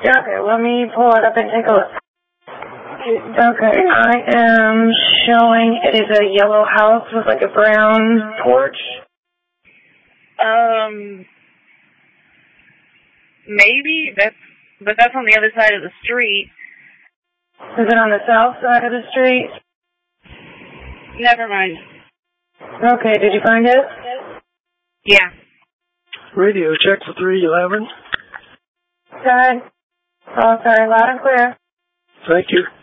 Okay, let me pull it up and take a look. Okay, I am showing it is a yellow house with like a brown porch. Maybe but that's on the other side of the street. Is it on the south side of the street? Never mind. Okay, did you find it? Yeah. Radio check for 311. Good. Oh, sorry, loud and clear. Thank you.